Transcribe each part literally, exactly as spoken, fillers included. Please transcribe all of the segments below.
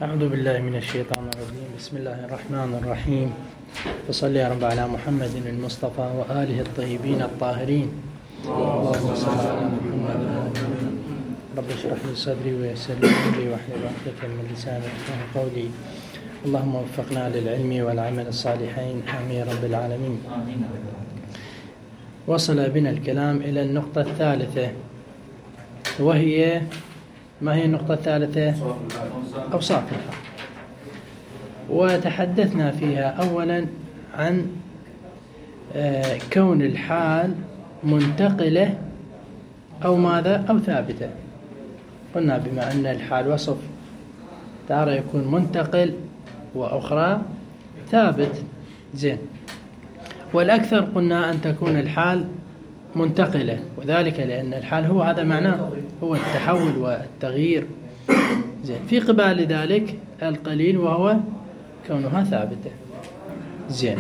أعوذ بالله من الشيطان الرجيم. بسم الله الرحمن الرحيم. فصل يا رب على محمد المصطفى وآله الطيبين الطاهرين. اللهم صل على محمد. رب اشرح لي صدري ويسر لي أمري واحلل عقدة من لساني يفقهوا قولي. اللهم وفقنا للعلم والعمل الصالحين آمين يا رب العالمين. وصل بنا الكلام إلى النقطة الثالثة، وهي ما هي النقطة الثالثة؟ أوصاف الحال. وتحدثنا فيها أولا عن كون الحال منتقلة أو ماذا أو ثابتة. قلنا بما أن الحال وصف تارة يكون منتقل وأخرى ثابت. زين، والأكثر قلنا أن تكون الحال منتقلة، وذلك لأن الحال هو هذا معناه، هو التحول والتغيير. زين، في قبال ذلك القليل وهو كونها ثابتة. زين،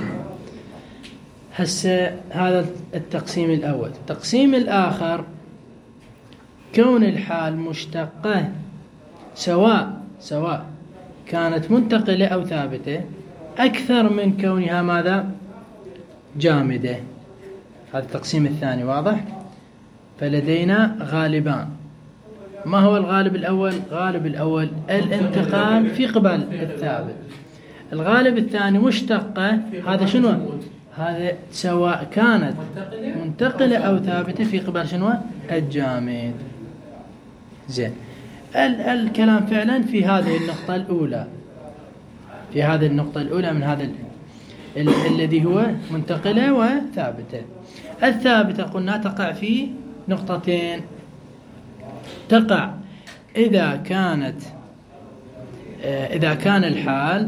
هسه هذا التقسيم الأول. التقسيم الآخر كون الحال مشتقة سواء سواء كانت منتقلة أو ثابتة أكثر من كونها ماذا؟ جامدة. هذا التقسيم الثاني واضح؟ فلدينا غالبان. ما هو الغالب الأول؟ غالب الأول الانتقال في قبال الثابت. الغالب الثاني مشتقة، هذا شنو؟ هذا سواء كانت منتقلة أو ثابتة في قبال شنو؟ الجامد. زين، ال الكلام فعلا في هذه النقطة الأولى، في هذه النقطة الأولى من هذا ال الذي هو منتقلة وثابتة. الثابتة قلنا تقع في نقطتين. تقع إذا كانت إذا كان الحال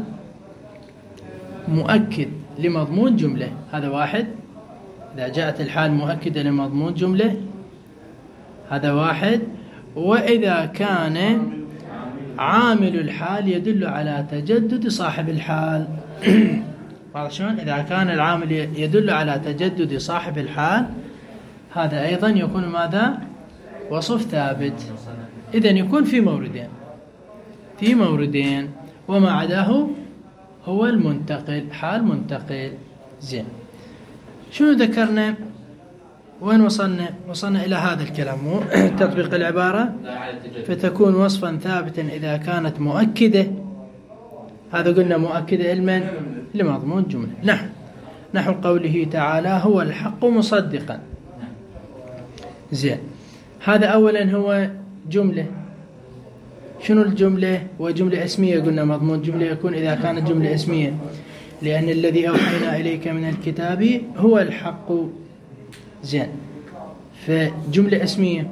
مؤكد لمضمون جملة، هذا واحد. إذا جاءت الحال مؤكدة لمضمون جملة، هذا واحد. وإذا كان عامل الحال يدل على تجدد صاحب الحال. واضح شلون؟ إذا كان العامل يدل على تجدد صاحب الحال، هذا أيضا يكون ماذا؟ وصف ثابت. إذن يكون في موردين في موردين وما عداه هو المنتقل، حال منتقل. زين، شنو ذكرنا؟ وين وصلنا؟ وصلنا إلى هذا الكلام، مو تطبيق العبارة. فتكون وصفا ثابتا إذا كانت مؤكدة. هذا قلنا مؤكدة علما لمضمون جملة. نحو نحو قوله تعالى هو الحق مصدقا. زين، هذا أولا هو جملة. شنو الجملة؟ وجملة اسمية. قلنا مضمون جملة يكون إذا كانت جملة اسمية، لأن الذي أوحينا إليك من الكتاب هو الحق. زين، فجملة اسمية.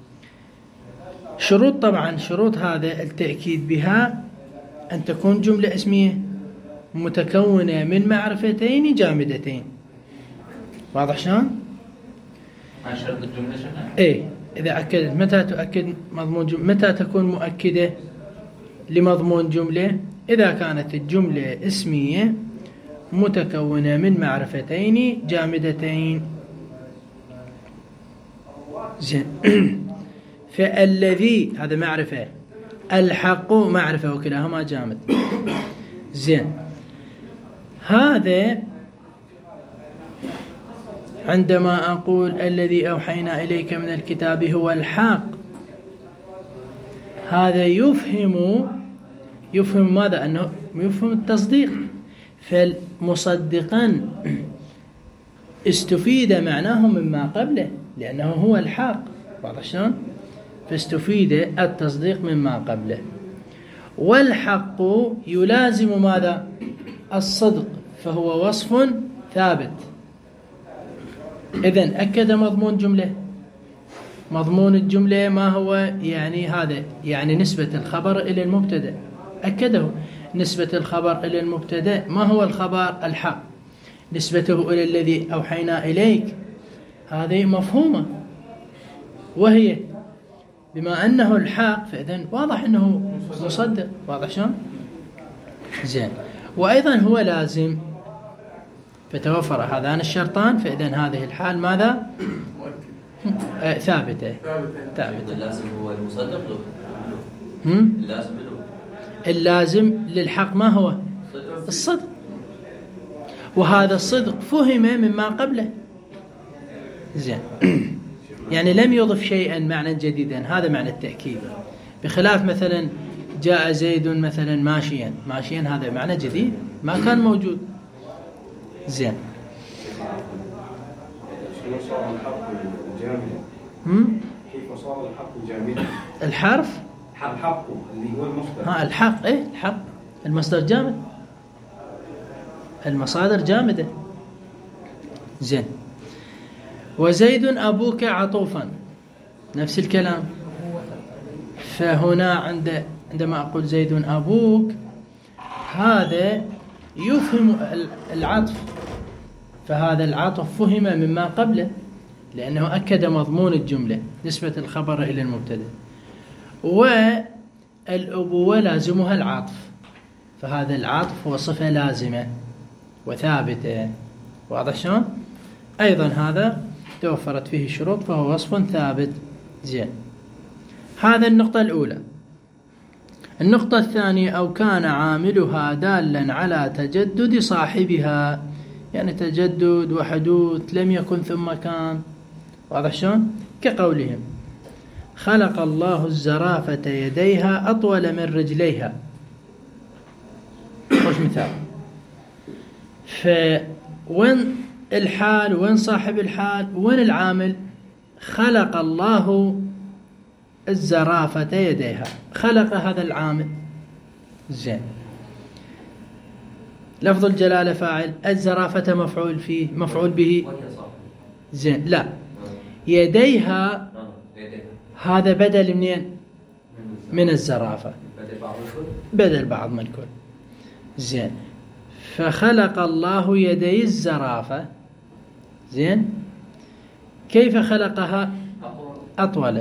شروط، طبعا شروط هذا التأكيد بها أن تكون جملة اسمية متكونة من معرفتين جامدتين. واضح شلون؟ عن شرط الجملة شنو؟ إيه، إذا أكدت. متى تؤكد مضمون جملة؟ متى تكون مؤكدة لمضمون جملة؟ إذا كانت الجملة اسمية متكونة من معرفتين جامدتين. زين، فالذي هذا معرفة، الحق معرفة، وكلاهما جامد. زين، هذا عندما أقول الذي أوحينا إليك من الكتاب هو الحق، هذا يفهم يفهم ماذا؟ أنه يفهم التصديق. فالمصدقا استفيد معناه مما قبله لأنه هو الحق. واضح شلون؟ فاستفيد التصديق مما قبله. والحق يلازم ماذا؟ الصدق، فهو وصف ثابت. إذن أكد مضمون جملة. مضمون الجملة ما هو؟ يعني هذا يعني نسبة الخبر إلى المبتدأ، أكده. نسبة الخبر إلى المبتدأ ما هو الخبر؟ الحق. نسبته إلى الذي أوحينا إليك هذه مفهومة، وهي بما أنه الحق فإذن واضح أنه مصدق. واضح شلون؟ زين، وأيضا هو لازم. فتوفر هذان الشرطان، فإذن هذه الحال ماذا؟ آه ثابتة. ثابتة. اللازم هو المصدق له. هم؟ اللازم له. اللازم للحق ما هو؟ الصدق، وهذا الصدق فهم مما قبله. زين. يعني لم يضف شيئا معنى جديدا، هذا معنى التأكيد، بخلاف مثلا جاء زيد مثلا ماشيا، ماشيا هذا معنى جديد ما كان موجود. زين. هم؟ كيف صار الحق جامدا؟ الحرف الحق اللي هو المصدر. ها الحق، ايه الحق المصدر جامد، المصادر جامدة. زين. وزيد أبوك عطوفا، نفس الكلام. فهنا عند عندما أقول زيد أبوك، هذا يفهم العطف، فهذا العطف فهم مما قبله لأنه أكد مضمون الجملة نسبة الخبر إلى المبتدأ. والأبوة لازمها العطف، فهذا العطف هو صفة لازمة وثابتة. واضح شلون؟ أيضا هذا توفرت فيه الشروط فهو وصف ثابت. زين. هذا النقطة الأولى. النقطة الثانية: أو كان عاملها دالا على تجدد صاحبها، يعني تجدد وحدوث لم يكن ثم كان. واضح شلون؟ كقولهم: خلق الله الزرافة يديها أطول من رجليها. خوش مثال. فوين الحال؟ وين صاحب الحال؟ وين العامل؟ خلق الله الزرافة يديها، خلق هذا العامل. زين. لفظ الجلالة فاعل، الزرافة مفعول فيه مفعول به. زين. لا، يديها هذا بدل منين؟ من الزرافة، بدل بعض من الكل. زين. فخلق الله يدي الزرافة. زين. كيف خلقها؟ أطول.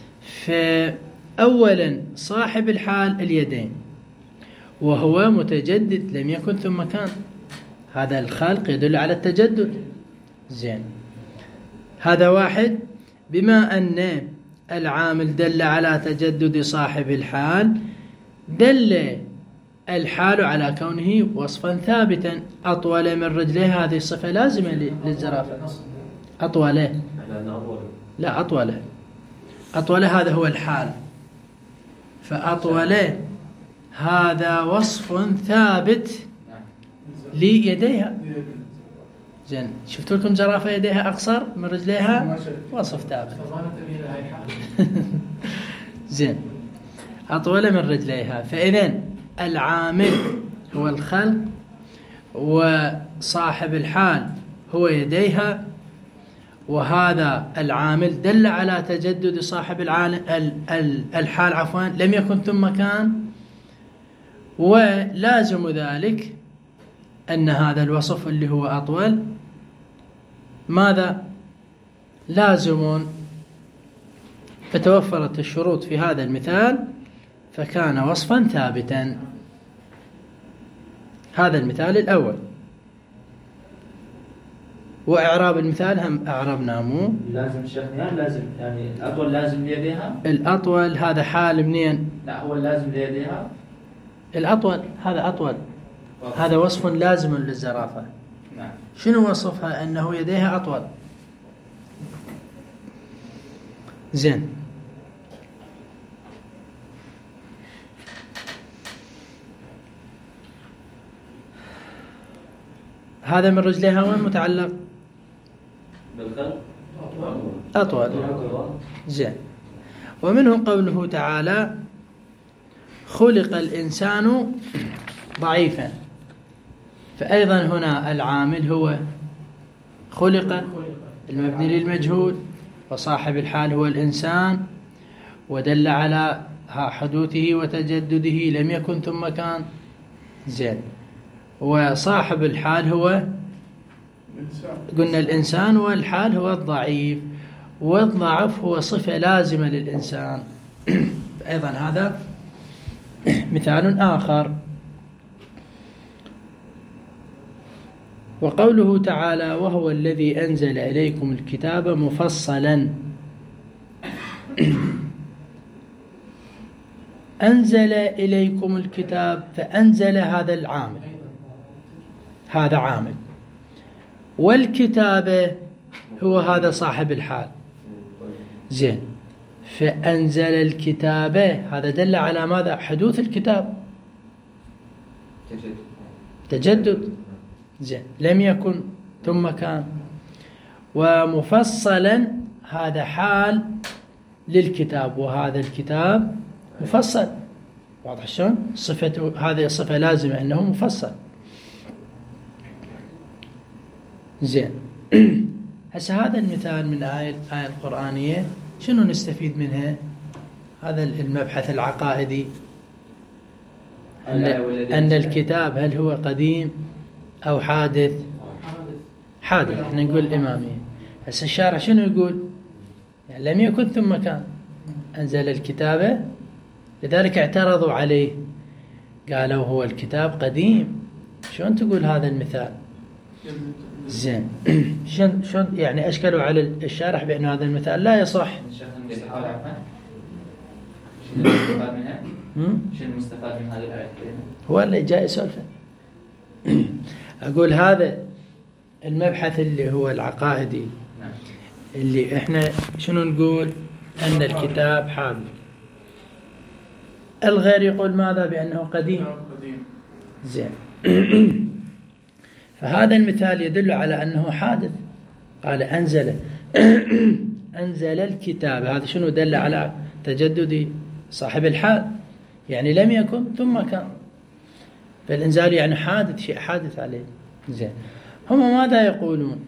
فأولا صاحب الحال اليدين، وهو متجدد لم يكن ثم كان، هذا الخلق يدل على التجدد. زين. هذا واحد. بما أن العامل دل على تجدد صاحب الحال، دل الحال على كونه وصفا ثابتا. أطول من رجليه، هذه الصفة لازمة للزرافة. أطول، لا أطول، أطول هذا هو الحال، فأطول هذا وصف ثابت ليديها. زين. شفتوا لكم زرافة يديها أقصر من رجليها، وصف ثابت. زين. أطول من رجليها. فإذن العامل هو الخلق، وصاحب الحال هو يديها، وهذا العامل دل على تجدد صاحب الحال عفوا لم يكن ثم كان. ولازم ذلك أن هذا الوصف اللي هو أطول ماذا؟ لازم. فتوفرت الشروط في هذا المثال فكان وصفا ثابتا. هذا المثال الأول. وإعراب المثال هم أعربنا مو لازم شيخنا، لازم يعني الأطول لازم ليديها. الأطول هذا حال منين؟ لا، هو لازم ليديها. الأطول هذا أطول، هذا وصف لازم للزرافة. نعم. شنو وصفها؟ أنه يديها أطول. زين. هذا من رجليها وين متعلق؟ بالخلق. أطول. زين. ومنه قوله تعالى: خلق الإنسان ضعيفا. فأيضا هنا العامل هو خلق المبني للمجهول، وصاحب الحال هو الإنسان، ودل على حدوثه وتجدده لم يكن ثم كان. زين. وصاحب الحال هو قلنا الإنسان، والحال هو الضعيف، والضعف هو صفة لازمة للإنسان. أيضا هذا مثال آخر. وقوله تعالى: وهو الذي أنزل إليكم الكتاب مفصلا. أنزل إليكم الكتاب، فأنزل هذا العامل، هذا عامل، والكتابة هو هذا صاحب الحال. زين، فأنزل الكتابة هذا دل على ماذا؟ حدوث الكتاب، تجدد. زين، لم يكن ثم كان. ومفصلا هذا حال للكتاب، وهذا الكتاب مفصل. واضح شلون؟ صفته هذه صفة لازمة أنه مفصل. زين. هسه هذا المثال من آية الآية القرآنية شنو نستفيد منها؟ هذا المبحث العقائدي، أن, أن الكتاب هل هو قديم أو حادث؟ حادث. احنا نقول الإمامية. هسه الشارع شنو يقول؟ يعني لم يكن ثم كان، أنزل الكتابة، لذلك اعترضوا عليه، قالوا هو الكتاب قديم، شلون تقول هذا المثال؟ زين. شلون شلون يعني أشكلوا على الشارح بأن هذا المثال لا يصح. شنو المستفاد منها؟ شنو المستفاد من هذه الآية الكريمة؟ هو اللي جاي يسولفه. أقول هذا المبحث اللي هو العقائدي، اللي احنا شنو نقول؟ أن الكتاب حادث. الغير يقول ماذا؟ بأنه قديم. زين. فهذا المثال يدل على أنه حادث. قال أنزل أنزل الكتاب، هذا شنو دل على تجدد صاحب الحال، يعني لم يكن ثم كان، فالإنزال يعني حادث، شيء حادث عليه. زين. هم ماذا يقولون؟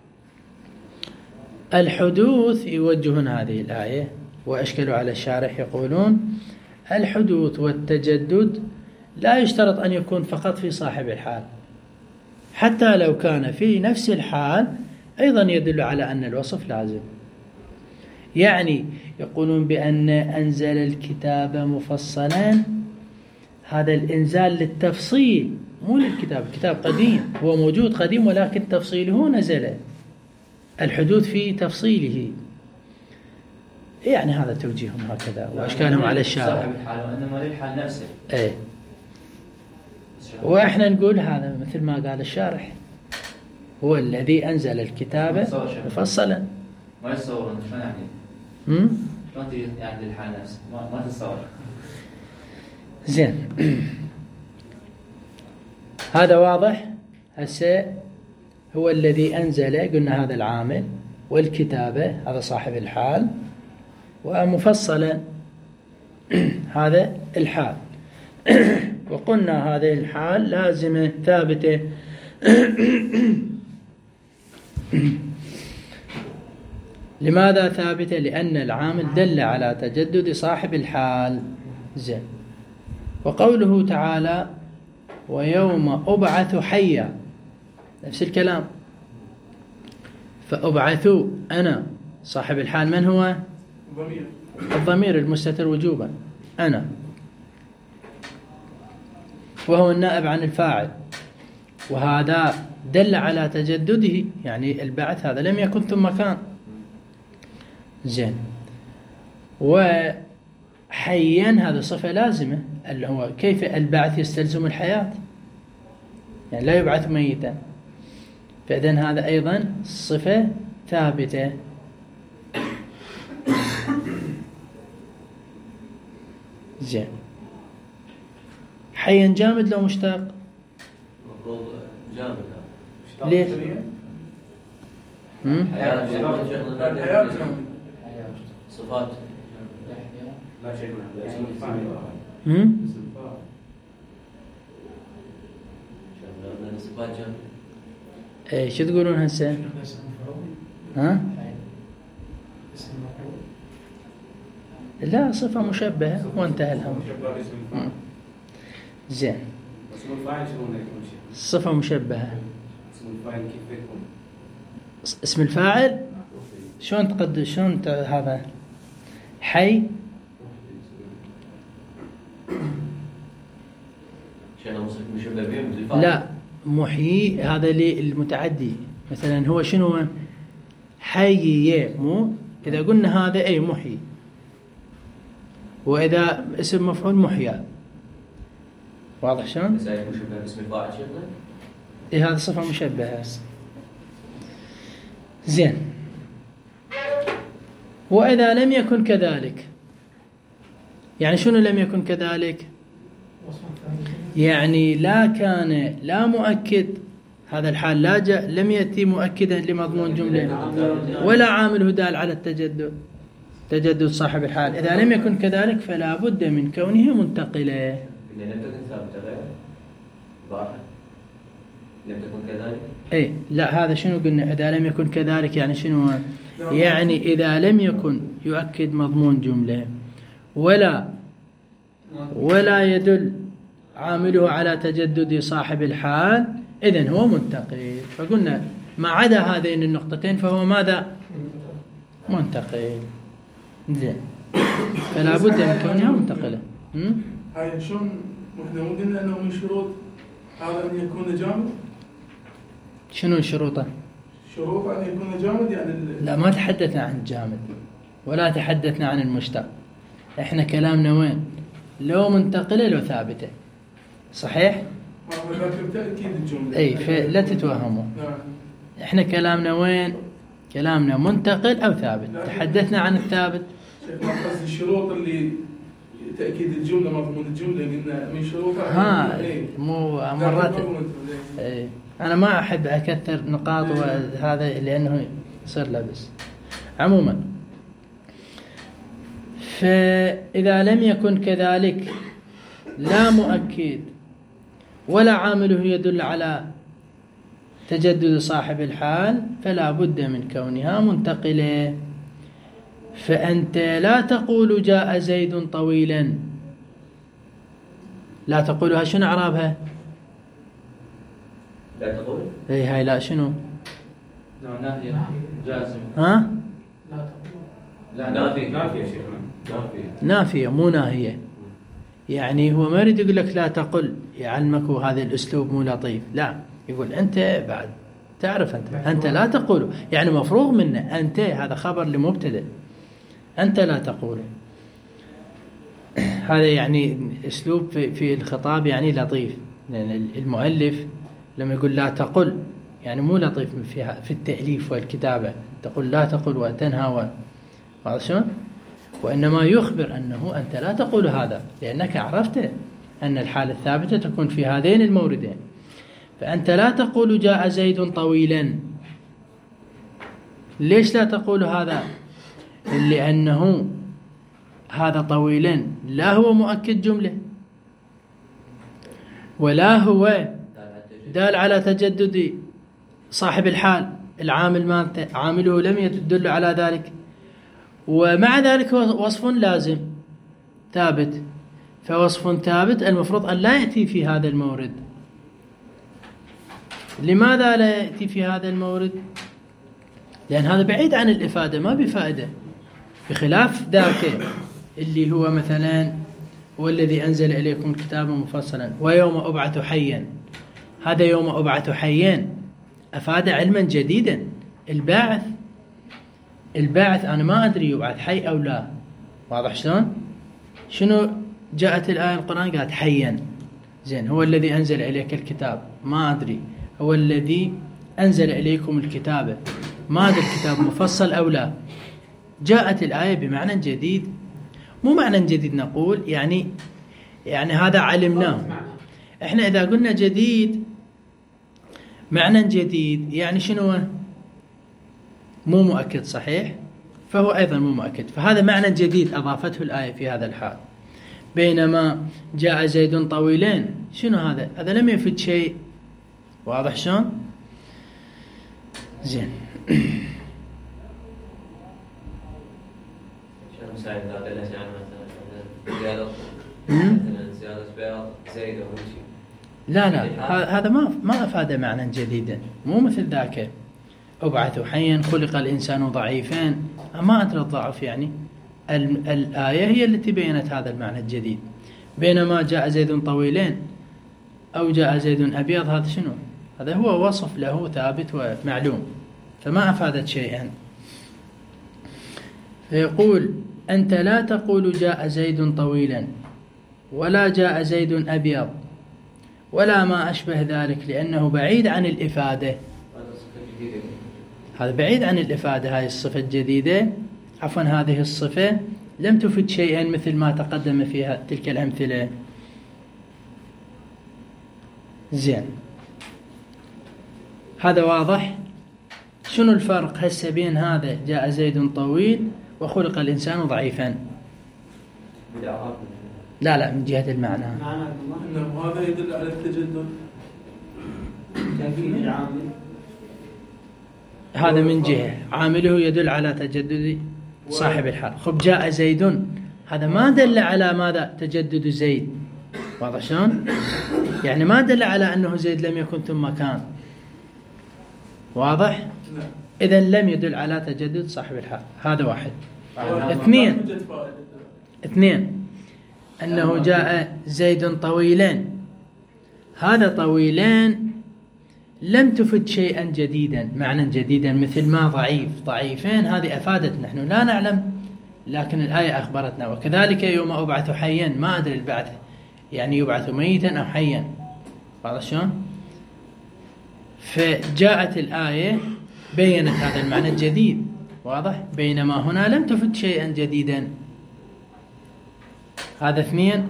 الحدوث يوجهون هذه الآية وأشكلوا على الشارح، يقولون الحدوث والتجدد لا يشترط أن يكون فقط في صاحب الحال، حتى لو كان في نفس الحال أيضا يدل على أن الوصف لازم. يعني يقولون بأن أنزل الكتاب مفصلا، هذا الإنزال للتفصيل مو للكتاب. الكتاب قديم، هو موجود قديم، ولكن تفصيله نزل، الحدوث في تفصيله. يعني هذا توجيههم هكذا وأشكالهم على الشارع. صاحب الحال وإنما للحال نفسه. ايه. وإحنا نقول هذا مثل ما قال الشارح، هو الذي أنزل الكتاب مفصلا. ما يتصور شلون يعني؟ امم شلون تجي يعني للحال نفسه؟ ما ما تتصور. زين. هذا واضح. هسه هو الذي أنزل، قلنا هذا العامل، والكتابة هذا صاحب الحال، ومفصلا هذا الحال. وقلنا هذه الحال لازمة ثابتة. لماذا ثابتة؟ لأن العامل دل على تجدد صاحب الحال. زين. وقوله تعالى ويوم أبعث حيا، نفس الكلام. فأبعثوا أنا صاحب الحال من هو؟ الضمير المستتر وجوبا، أنا، وهو النائب عن الفاعل، وهذا دل على تجدده، يعني البعث هذا لم يكن ثم كان. زين. وحيا هذا صفة لازمة، اللي هو كيف البعث يستلزم الحياة، يعني لا يبعث ميتا، فإذن هذا أيضا صفة ثابتة. زين. حيا جامد لو مشتاق؟ المفروض جامد. ليش؟ حياة صفات لا شيء منها، اسم الفاعل. هم؟ صفات جامد. ايه شو تقولون هسه؟ ها؟ لا، صفة مشبهة وانتهى الأمر. زين. اسم الفاعل شلون يكون؟ صفة مشبهة. اسم الفاعل كيف يكون؟ اسم الفاعل شلون تقد شلون ت... هذا حي. شنو مشبه به بالفاعل؟ لا، محيي هذا للمتعدي. مثلا هو شنو؟ حي، مو إذا قلنا هذا أي محيي، وإذا اسم مفعول محيا. واضح شلون؟ بس هي مشبه باسم الفاعل شيخنا؟ إيه هذه صفة مشبهة. زين. وإذا لم يكن كذلك، يعني شنو لم يكن كذلك؟ يعني لا كان لا مؤكد، هذا الحال لا جاء لم يأتي مؤكدا لمضمون جملة ولا عامله دال على التجدد، تجدد صاحب الحال. إذا لم يكن كذلك فلا بد من كونه منتقلا. إن لم تكن ثابتة غير ضاحك لم تكن كذلك؟ أي لا، هذا شنو قلنا؟ إذا لم يكن كذلك يعني شنو؟ يعني إذا لم يكن يؤكد مضمون جملة ولا ولا يدل عامله على تجدد صاحب الحال، إذن هو منتقل. فقلنا ما عدا هذين النقطتين فهو ماذا؟ منتقل. زين. فلا بد من كونها منتقلة. هاي شلون احنا مو قلنا انه من شروط هذا ان يكون جامد؟ شنو شروطه؟ شروط ان يكون جامد يعني ال... لا، ما تحدثنا عن الجامد ولا تحدثنا عن المشتق. احنا كلامنا وين؟ لو منتقلة لو ثابتة. صحيح؟ هذا لكن تأكيد الجملة. اي فلا تتوهموا. نعم. احنا كلامنا وين؟ كلامنا منتقل او ثابت. تحدثنا عن الثابت. شيخ قصد الشروط اللي تأكيد الجملة مضمون الجملة قلنا من شروطها. ها مو مرات. اي انا ما احب اكثر نقاط وهذا لانه يصير لبس. عموما فاذا لم يكن كذلك لا مؤكد ولا عامله يدل على تجدد صاحب الحال فلا بد من كونها منتقلة. فأنت لا تقول جاء زيد طويلا، لا تقولها شنو أعرابها؟ لا تقول؟ اي هاي لا شنو؟ لا نافية جازم. ها؟ لا نافية نافية يا شيخنا نافية نافية مو ناهية. يعني هو ما يريد يقول لك لا تقل يعلمك هذا الأسلوب مو لطيف، لا، يقول أنت بعد تعرف أنت أنت لا تقول، يعني مفروغ منه. أنت هذا خبر لمبتدأ، أنت لا تقول. هذا يعني أسلوب في, في الخطاب يعني لطيف، لأن المؤلف لما يقول لا تقل يعني مو لطيف في في التأليف والكتابة. تقول لا تقل وتنهى هذا شلون؟ وإنما يخبر أنه أنت لا تقول هذا لأنك عرفت أن الحالة الثابتة تكون في هذين الموردين. فأنت لا تقول جاء زيد طويلا. ليش لا تقول هذا؟ لأنه هذا طويلا لا هو مؤكد جملة ولا هو دال على تجدد صاحب الحال. العامل مالته عامله لم يدل على ذلك، ومع ذلك هو وصف لازم ثابت. فوصف ثابت المفروض أن لا يأتي في هذا المورد. لماذا لا يأتي في هذا المورد؟ لأن هذا بعيد عن الإفادة، ما بفائدة، بخلاف ذاك اللي هو مثلا والذي أنزل إليكم الكتاب مفصلا ويوم أبعث حيا. هذا يوم أبعث حيا أفاد علما جديدا. الباعث الباعث أنا ما أدري يبعث حي أو لا. واضح شلون؟ شنو جاءت الآية القرآن قالت حيا. زين، هو الذي أنزل إليك الكتاب ما أدري، هو الذي أنزل إليكم الكتاب ما أدري الكتاب مفصل أو لا. جاءت الآية بمعنى جديد، مو معنى جديد نقول يعني يعني هذا علمناه. إحنا إذا قلنا جديد معنى جديد يعني شنو؟ مو مؤكد، صحيح؟ فهو أيضا مو مؤكد. فهذا معنى جديد أضافته الآية في هذا الحال. بينما جاء زيد طويلين، شنو هذا؟ هذا لم يفيد شيء. واضح شلون؟ زين. شلون مساعد ذاك اللي يعني مثلا زيادة مثلا زيادة بياض زيد أو شيء. لا لا، هذا ما ما أفاد معنى جديدا، مو مثل ذاك أبعث حيا خلق الإنسان ضعيفا. ما أدري الضعف يعني. الآية هي التي بينت هذا المعنى الجديد. بينما جاء زيد طويلين أو جاء زيد أبيض، هذا شنو؟ هذا هو وصف له ثابت ومعلوم، فما أفادت شيئا. فيقول أنت لا تقول جاء زيد طويلا ولا جاء زيد أبيض ولا ما أشبه ذلك، لأنه بعيد عن الإفادة. هذا صفة جديدة. هذا بعيد عن الإفادة. هاي الصفة الجديدة، عفوا هذه الصفة لم تفد شيئا مثل ما تقدم فيها تلك الأمثلة. زين، هذا واضح. شنو الفرق هسه بين هذا جاء زيد طويل وخلق الإنسان ضعيفا؟ لا لا، من جهة المعنى. إنه هذا يدل على التجدد. تأكيد العامل. هذا من جهة عامله يدل على تجدد صاحب الحال. خب جاء زيد، هذا ما دل على ماذا؟ تجدد زيد. واضح شلون؟ يعني ما دل على أنه زيد لم يكن ثم كان. واضح؟ إذن لم يدل على تجدد صاحب الحال. هذا واحد. اثنين اثنين أنه جاء زيد طويلان، هذا طويلان لم تفد شيئا جديدا، معنى جديدا، مثل ما ضعيف ضعيفين، هذه أفادت نحن لا نعلم، لكن الآية أخبرتنا. وكذلك يوم أبعث حيا، ما أدري البعث يعني يبعث ميتا أو حيا. واضح شلون؟ فجاءت الآية بينت هذا المعنى الجديد. واضح؟ بينما هنا لم تفد شيئا جديدا. هذا اثنين.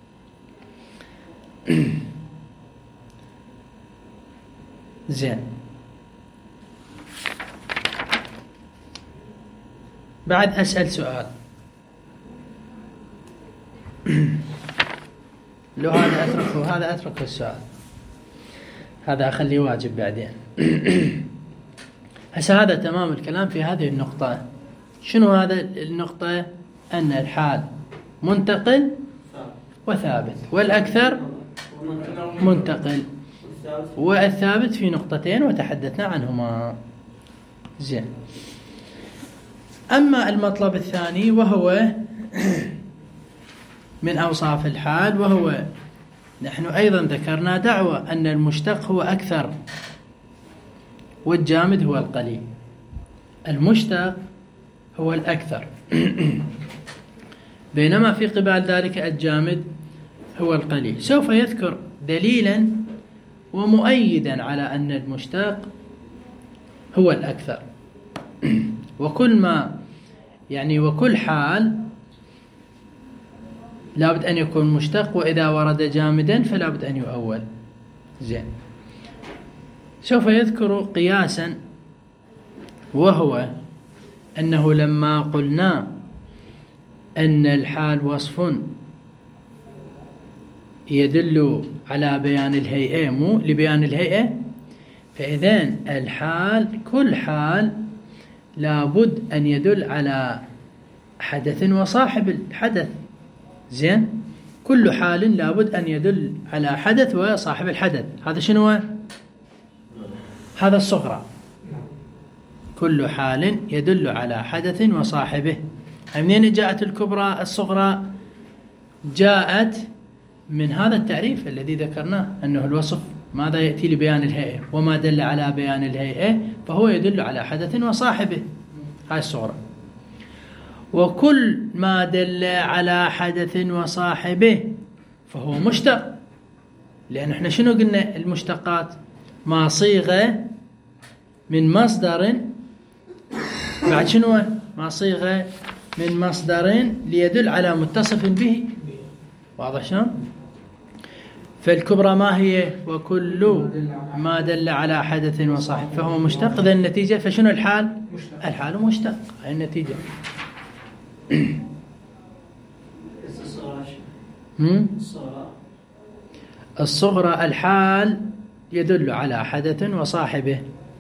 زين، بعد أسأل سؤال. لو هذا أتركه، هذا أتركه السؤال، هذا أخليه واجب بعدين. هسه هذا تمام الكلام في هذه النقطة. شنو هذا النقطة؟ أن الحال منتقل وثابت، والأكثر منتقل، والثابت في نقطتين وتحدثنا عنهما. زين، أما المطلب الثاني وهو من أوصاف الحال، وهو نحن أيضا ذكرنا دعوة أن المشتق هو أكثر والجامد هو القليل. المشتق هو الأكثر بينما في قبال ذلك الجامد هو القليل. سوف يذكر دليلا ومؤيدا على أن المشتق هو الأكثر. وكل ما يعني وكل حال لابد أن يكون مشتق، وإذا ورد جامدا فلابد أن يؤول. زين، سوف يذكر قياسا، وهو أنه لما قلنا أن الحال وصف يدل على بيان الهيئة مو لبيان الهيئة، فإذن الحال كل حال لابد أن يدل على حدث وصاحب الحدث. زين، كل حال لابد أن يدل على حدث وصاحب الحدث. هذا شنو هو؟ هذا الصغرى. كل حال يدل على حدث وصاحبه. منين جاءت الكبرى؟ الصغرى جاءت من هذا التعريف الذي ذكرناه، أنه الوصف ماذا يأتي لبيان الهيئة، وما دل على بيان الهيئة فهو يدل على حدث وصاحبه. هاي الصغرى. وكل ما دل على حدث وصاحبه فهو مشتق، لأن احنا شنو قلنا؟ المشتقات ما صيغة من مصدر، بعد شنو ما صيغة من مصدر ليدل على متصف به. واضح شلون؟ فالكبرى ما هي؟ وكل ما دل على حدث وصاحب فهو مشتق. ذا النتيجة فشنو الحال؟ الحال مشتق. هاي النتيجة. الصغرى الحال يدل على حدث وصاحبه.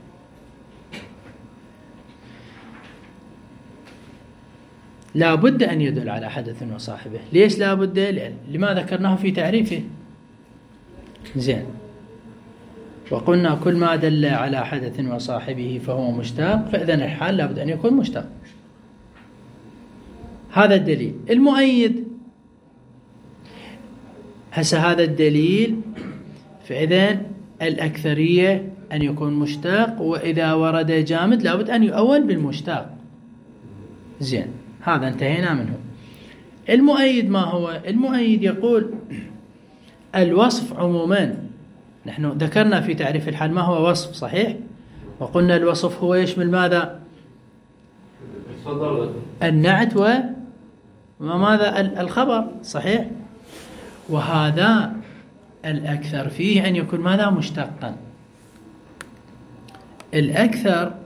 لا بد أن يدل على حدث وصاحبه. ليش لا بد؟ لأن لما ذكرناه في تعريفه. زين، وقلنا كل ما دل على حدث وصاحبه فهو مشتق، فإذن الحال لا بد أن يكون مشتق. هذا الدليل. المؤيد هسه هذا الدليل، فإذن الأكثرية أن يكون مشتق، وإذا ورد جامد لا بد أن يؤول بالمشتق. زين، هذا انتهينا منه. المؤيد ما هو؟ المؤيد يقول الوصف عموما، نحن ذكرنا في تعريف الحال ما هو وصف، صحيح؟ وقلنا الوصف هو يشمل ماذا؟ النعت و وماذا؟ الخبر، صحيح؟ وهذا الأكثر فيه أن يكون ماذا؟ مشتقا. الأكثر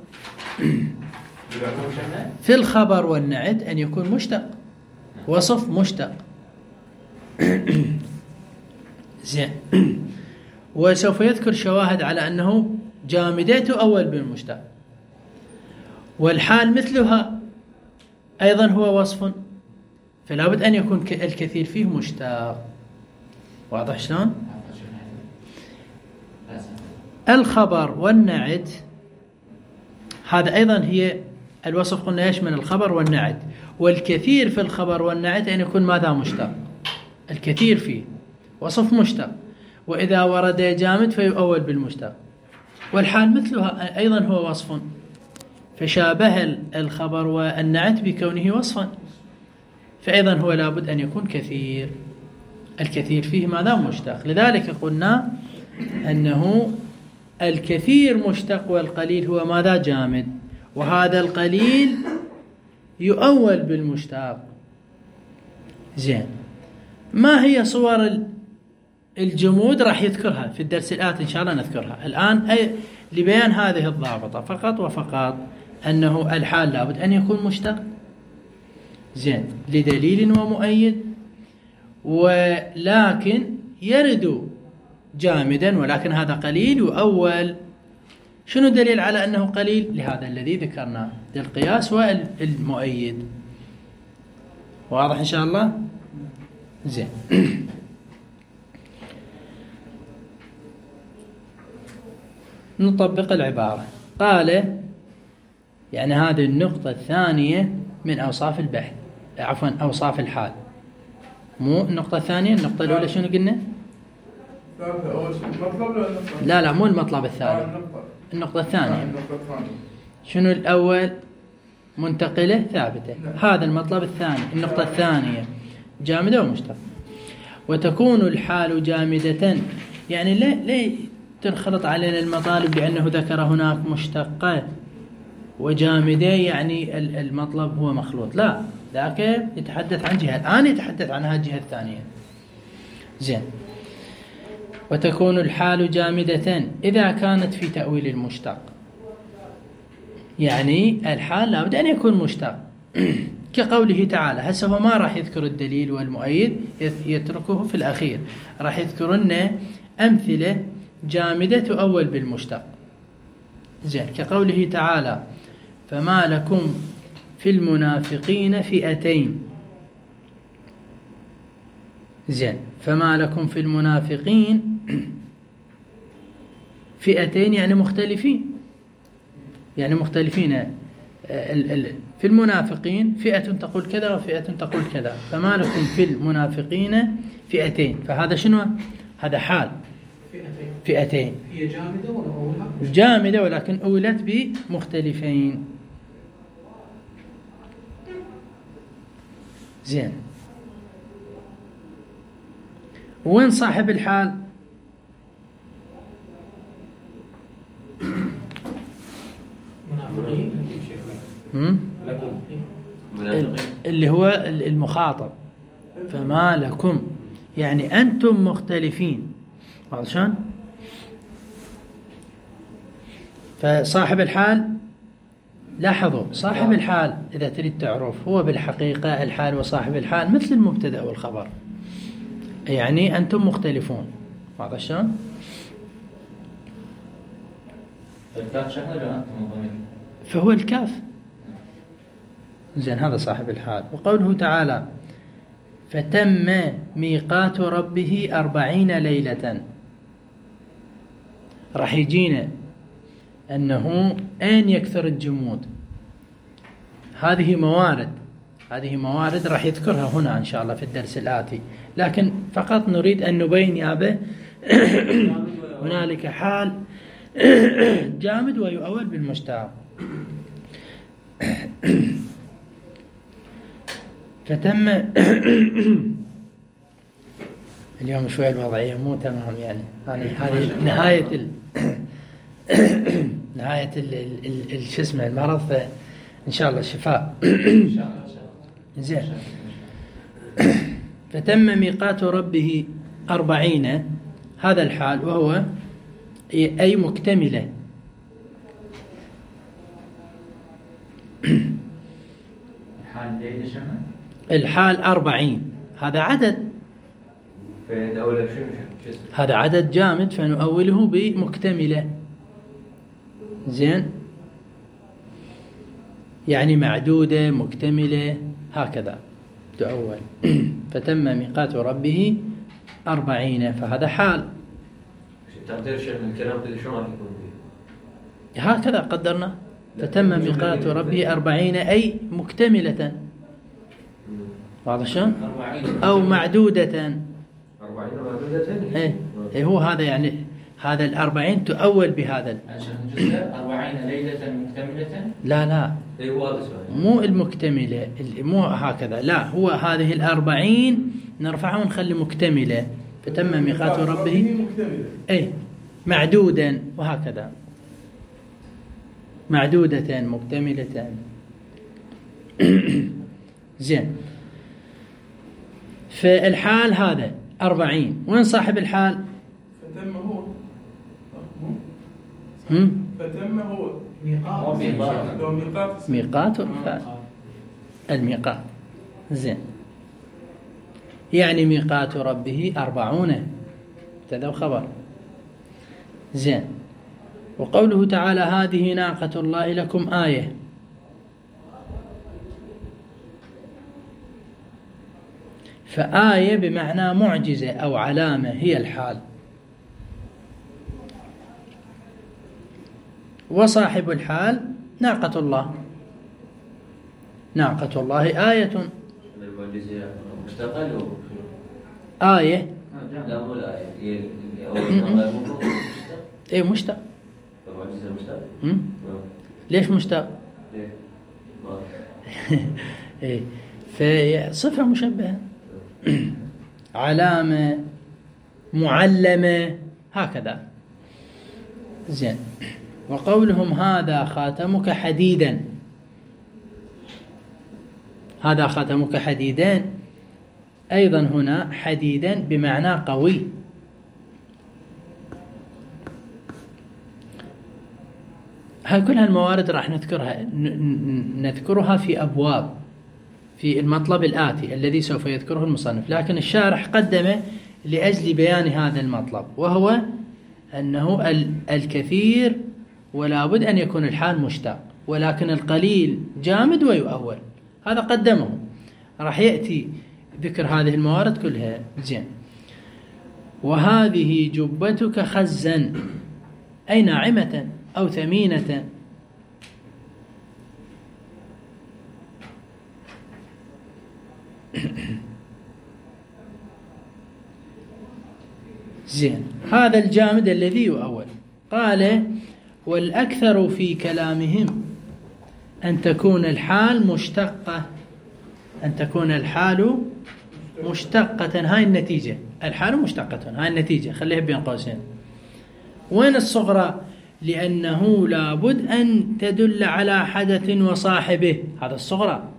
في الخبر والنعت أن يكون مشتق، وصف مشتق. زين. وسوف يذكر شواهد على أنه جامدة تؤول بالمشتق. والحال مثلها أيضا هو وصف، فلا بد أن يكون الكثير فيه مشتق. واضح شلون؟ الخبر والنعت هذا أيضا هي الوصف، قلنا يشمل الخبر والنعت، والكثير في الخبر والنعت أن يكون ماذا؟ مشتق. الكثير فيه وصف مشتق، وإذا ورد جامد فيؤول بالمشتق. والحال مثلها أيضا هو وصف، فشابه الخبر والنعت بكونه وصفا، فأيضا هو لابد أن يكون كثير. الكثير فيه ماذا؟ مشتق. لذلك قلنا أنه الكثير مشتق والقليل هو ماذا؟ جامد. وهذا القليل يؤول بالمشتق. زين. ما هي صور الجمود؟ راح يذكرها في الدرس الآتي إن شاء الله نذكرها. الآن أي لبيان هذه الضابطة فقط وفقط أنه الحال لابد أن يكون مشتق، زين، لدليل ومؤيد، ولكن يرد جامدا، ولكن هذا قليل يؤول. شنو دليل على أنه قليل؟ لهذا الذي ذكرناه، للقياس والمؤيد. واضح إن شاء الله؟ زين. نطبق العبارة. قال يعني هذه النقطة الثانية من أوصاف البحث، عفوا أوصاف الحال، مو النقطة الثانية. النقطة الأولى شنو قلنا؟ لا لا مو المطلب الثاني، النقطة الثانية. شنو الأول؟ منتقلة ثابتة. هذا المطلب الثاني. النقطة الثانية جامدة ومشتق. وتكون الحال جامدة، يعني لا لا تنخلط علينا المطالب بأنه ذكر هناك مشتقة وجامدة يعني المطلب هو مخلوط، لا، ذاك يتحدث عن جهة، الآن يتحدث عنها الجهة الثانية. زين. وتكون الحال جامدة إذا كانت في تأويل المشتق، يعني الحال لابد أن يكون مشتق كقوله تعالى. هسه هو ما راح يذكر الدليل والمؤيد، يتركه في الأخير، راح يذكر لنا أمثلة جامدة تؤول بالمشتق. زين. كقوله تعالى فما لكم في المنافقين فئتين. زين. فما لكم في المنافقين فئتين يعني مختلفين، يعني مختلفين. في المنافقين فئة تقول كذا وفئة تقول كذا، فما لكم في المنافقين فئتين، فهذا شنو؟ هذا حال فئتين. فئتين هي جامدة ولا أولها؟ جامدة ولكن أولت بمختلفين. زين. وين صاحب الحال؟ منافقين. اللي هو المخاطب. فما لكم يعني أنتم مختلفين. عشان فصاحب الحال، لاحظوا صاحب الحال إذا تريد تعرف هو بالحقيقة الحال وصاحب الحال مثل المبتدأ والخبر، يعني أنتم مختلفون. واضح شلون؟ الكاف شكله ولا أنتم ضمير؟ فهو الكاف. زين. هذا صاحب الحال. وقوله تعالى فتم ميقات ربه أربعين ليلة، راح يجينا أنه أين يكثر الجمود. هذه موارد، هذه موارد راح يذكرها هنا إن شاء الله في الدرس الآتي، لكن فقط نريد أن نبين يابه هنالك حال جامد ويؤول بالمشتق. فتم اليوم شوي الوضعية مو تمام يعني هذه نهاية ال... نهاية ال... ال... ال... شو اسمه المرض، فإن شاء الله الشفاء. زين. فتم ميقات ربه أربعين، هذا الحال وهو أي مكتملة. الحال ليلة شنو؟ الحال أربعين، هذا عدد، هذا عدد جامد فنؤوله بمكتملة. زين، يعني معدودة مكتملة هكذا تؤول. فتم ميقات ربه أربعين، فهذا حال. تقدير شيء من الكلام اللي شو راح يكون فيه؟ هكذا قدرنا. فتم ميقات ربه أربعين أي مكتملة، واضح شلون؟ أو معدودة. أربعين معدودة. إيه إيه هو هذا يعني هذا الأربعين تؤول بهذا. أربعين ليلة مكتملة. لا لا. إيه هو هذا سؤال. مو المكتملة، مو هكذا، لا هو هذه الأربعين نرفعها ونخلي مكتملة. فتم ميقات ربه إيه معدودا وهكذا، معدودة مكتملة. زين. فالحال هذا أربعين، وين صاحب الحال؟ فتم هو. هم؟ فتم هو ميقات. ميقات. ميقات والفعل. الميقات. زين. يعني ميقات ربه أربعون، مبتدأ وخبر. زين. وقوله تعالى هذه ناقة الله لكم آية، فآية بمعنى معجزة أو علامة، هي الحال. وصاحب الحال ناقة الله، ناقة الله آية. المعجزة مشتقة لو آية. لا مو الآية هي أول إيه مشتق. المعجزة مشتق. ليش مشتق؟ ليه؟ إيه في صفة مشبهة، علامة، معلمة، هكذا. زين. وقولهم هذا خاتمك حديدا، هذا خاتمك حديدا، أيضا هنا حديدا بمعنى قوي. هاي كل هالموارد راح نذكرها نذكرها في أبواب في المطلب الآتي الذي سوف يذكره المصنف، لكن الشارح قدمه لأجل بيان هذا المطلب، وهو أنه الكثير ولا بد أن يكون الحال مشتق، ولكن القليل جامد ويؤول، هذا قدمه. راح يأتي ذكر هذه الموارد كلها. زين. وهذه جبتك خزا، أي ناعمة أو ثمينة. زين. هذا الجامد الذي يؤول. قال والأكثر في كلامهم أن تكون الحال مشتقة، أن تكون الحال مشتقة. هاي النتيجة، الحال مشتقة، هاي النتيجة، خليها بين قوسين. وين الصغرى؟ لأنه لابد أن تدل على حدث وصاحبه، هذا الصغرى.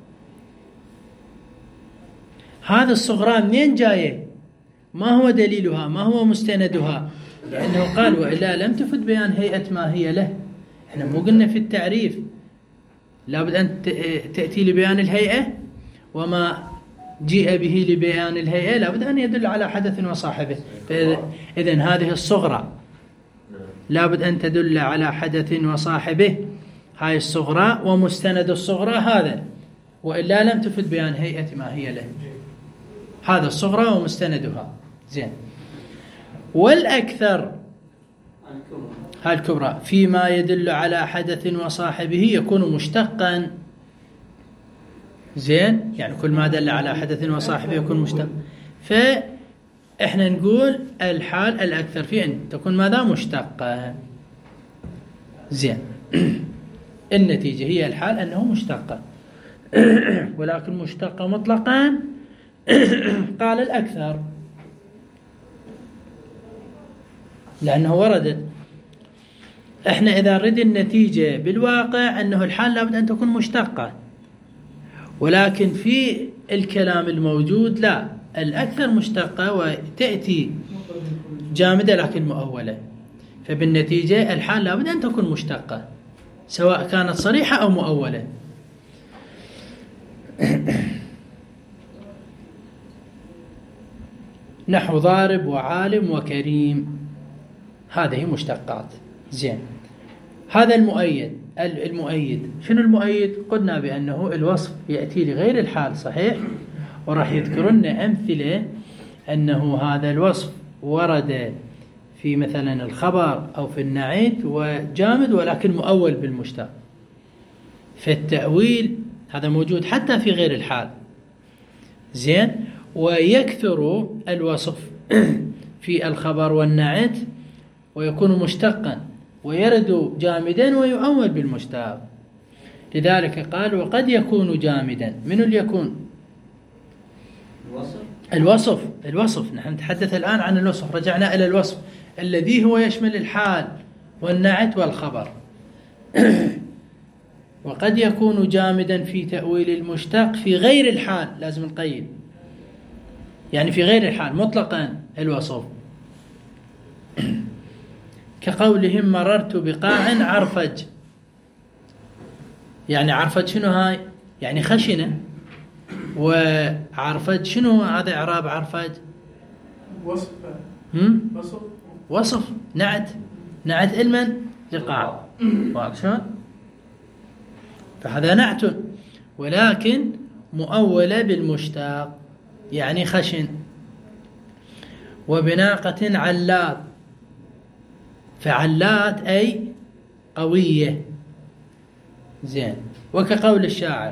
هذا الصغرى منين جاية؟ ما هو دليلها؟ ما هو مستندها؟ لأنه قال وإلا لم تفد بيان هيئة ما هي له. احنا مو قلنا في التعريف لابد أن تأتي لبيان الهيئة، وما جيء به لبيان الهيئة لابد أن يدل على حدث وصاحبه. إذن هذه الصغرى لابد أن تدل على حدث وصاحبه، هاي الصغرى، ومستند الصغرى هذا، وإلا لم تفد بيان هيئة ما هي له. هذا الصغرى ومستندها. زين. والأكثر هاي الكبرى فيما يدل على حدث وصاحبه يكون مشتقا. زين، يعني كل ما دل على حدث وصاحبه يكون مشتق. فإحنا نقول الحال الأكثر فيه أن تكون ماذا؟ مشتقة. زين. النتيجة هي الحال أنه مشتقة. ولكن مشتقة مطلقا قال الأكثر، لأنه ورد. احنا إذا نريد النتيجة بالواقع أنه الحال لابد أن تكون مشتقة، ولكن في الكلام الموجود لا، الأكثر مشتقة وتأتي جامدة لكن مؤولة، فبالنتيجة الحال لابد أن تكون مشتقة سواء كانت صريحة أو مؤولة. نحو ضارب وعالم وكريم، هذه مشتقات. زين، هذا المؤيد. المؤيد شنو المؤيد؟ قلنا بأنه الوصف يأتي لغير الحال، صحيح؟ وراح يذكرن أمثلة أنه هذا الوصف ورد في مثلا الخبر أو في النعيت وجامد ولكن مؤول بالمشتق. فالتأويل هذا موجود حتى في غير الحال. زين، ويكثر الوصف في الخبر والنعت ويكون مشتقا ويرد جامدا ويؤول بالمشتق. لذلك قال وقد يكون جامدا. من اللي يكون؟ الوصف الوصف الوصف نحن نتحدث الآن عن الوصف، رجعنا إلى الوصف الذي هو يشمل الحال والنعت والخبر. وقد يكون جامدا في تأويل المشتق في غير الحال، لازم نقيد، يعني في غير الحال مطلقا الوصف، كقولهم مررت بقاع عرفج. يعني عرفج شنو هاي؟ يعني خشنة. وعرفج شنو هذا إعراب عرفج؟ وصف هم؟ وصف وصف نعت نعت المن لقاع، واضح شلون؟ فهذا نعت ولكن مؤولة بالمشتق، يعني خشن. وبناقة علات، فعلات أي قوية. زين، وكقول الشاعر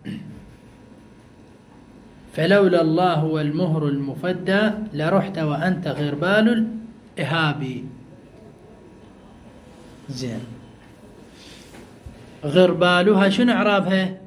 فلولا الله والمهر المفدى لرحت وأنت غربال الإهابي. زين، غربالها شنو إعرابها؟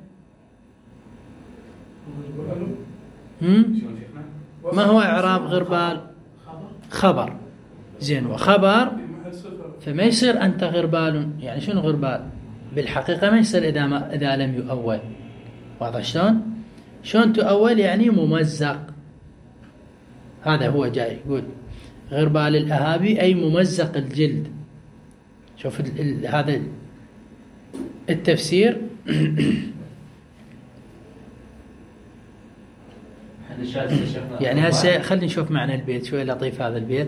هم؟ ما هو إعراب غربال؟ خبر. زين، وخبر فما يصير أنت غربال. يعني شنو غربال؟ بالحقيقة ما يصير إذا ما إذا لم يؤول. واضح شلون؟ شلون تؤول؟ يعني ممزق. هذا هو جاي يقول غربال الأهابي أي ممزق الجلد. شوف ال ال هذا التفسير. يعني هسه خلينا نشوف معنى البيت، شوي لطيف هذا البيت.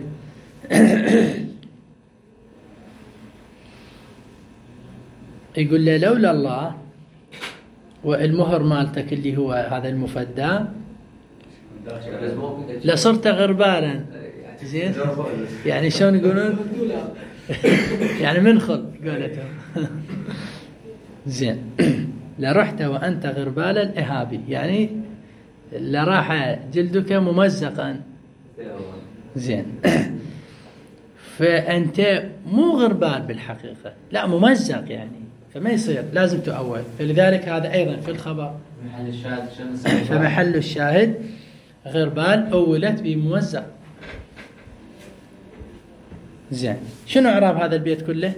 يقول له لولا الله والمهر مالتك اللي هو هذا المفدى لصرت غربالا. زين، يعني شلون يقولون؟ يعني منخل قولتهم. زين، لرحت وأنت غربال الإهابي، يعني لراح جلدك ممزقا. زين، فأنت مو غربال بالحقيقة، لا ممزق يعني، فما يصير، لازم تؤول. فلذلك هذا أيضا في الخبر. فمحل الشاهد غربال أولت بممزق. زين، شنو إعراب هذا البيت كله؟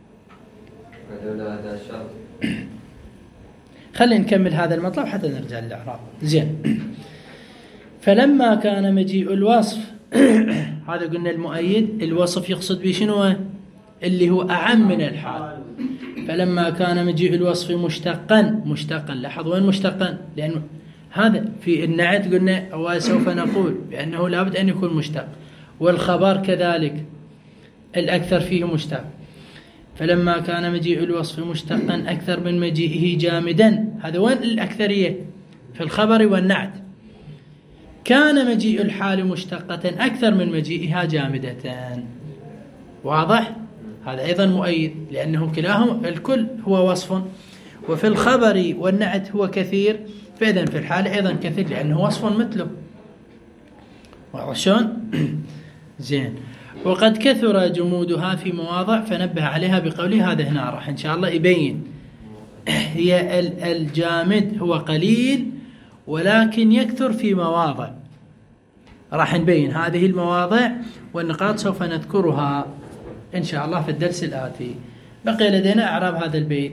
خلينا نكمل هذا المطلب حتى نرجع للإعراب. زين، فلما كان مجيء الوصف هذا قلنا المؤيد، الوصف يقصد به شنو؟ اللي هو أعم من الحال. فلما كان مجيء الوصف مشتقا، مشتقا لاحظ وين مشتقا؟ لأنه هذا في النعت قلنا وسوف نقول بأنه لابد أن يكون مشتق، والخبر كذلك الأكثر فيه مشتق. فلما كان مجيء الوصف مشتقا أكثر من مجيئه جامدا، هذا وين الأكثرية؟ في الخبر والنعت. كان مجيء الحال مشتقة أكثر من مجيئها جامدة. واضح؟ هذا أيضا مؤيد، لأنه كلاهما الكل هو وصف، وفي الخبر والنعت هو كثير، فإذا في الحال أيضا كثير لأنه وصف مثله. واضح شلون؟ زين، وقد كثر جمودها في مواضع فنبه عليها بقوله. هذا هنا راح إن شاء الله يبين هي الجامد هو قليل ولكن يكثر في مواضع، راح نبين هذه المواضع والنقاط سوف نذكرها إن شاء الله في الدرس الآتي. بقي لدينا إعراب هذا البيت.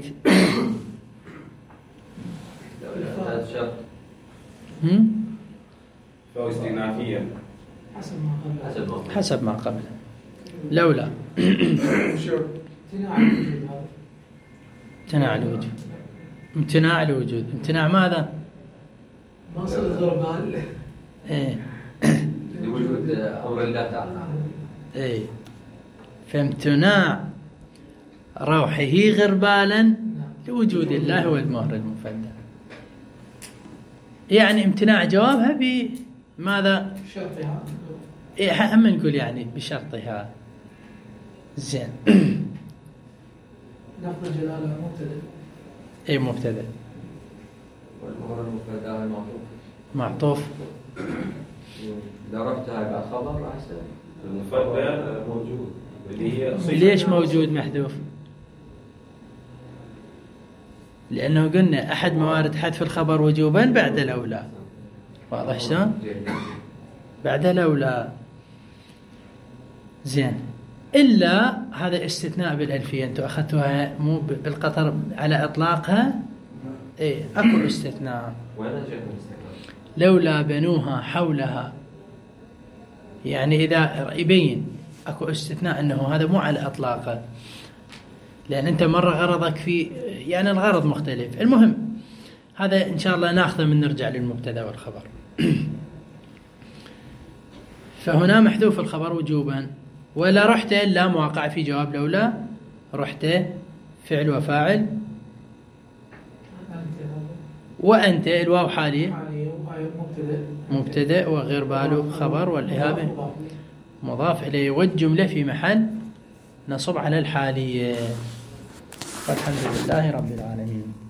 هذا شرط هم؟ فهو استئنافية حسب ما قبل. حسب ما حسب ما قبل. لولا شوف امتناع الوجود هذا. امتناع الوجود. امتناع الوجود. امتناع ماذا؟ ما صار غربان. ايه لوجود أمر الله تعالى. ايه فامتناع روحه غربالا لوجود الله والمهر المفدى. يعني امتناع جوابها بماذا؟ شرطها. إيه هم نقول يعني بشرطها. زين. لفظ جلاله مبتدأ. ايه مبتدأ. والمهر المفردة المعطوف. معطوف. إذا رحت هاي خبر راح يصير المفردة موجود اللي هي صفة. ليش موجود محذوف؟ لأنه قلنا أحد موارد حذف الخبر وجوبا بعد الأولى. واضح شلون؟ بعد الأولى. زين. إلا هذا استثناء بالألفية، أنتم أخذتوها مو بالقطر على إطلاقها. إيه أكو استثناء. وين شيخ الاستثناء؟ لولا بنوها حولها، يعني إذا يبين أكو استثناء أنه هذا مو على إطلاقه، لأن أنت مرة غرضك في يعني الغرض مختلف. المهم هذا إن شاء الله ناخذه من نرجع للمبتدأ والخبر. فهنا محذوف الخبر وجوبا. ولا رحت لا مواقع في جواب لولا، رحت فعل وفاعل، وأنت الواو حالية حاليا وهاي مبتدأ. مبتدأ وغير باله خبر، والإهابة مضاف إليه، والجملة في محل نصب على الحالية. والحمد لله رب العالمين.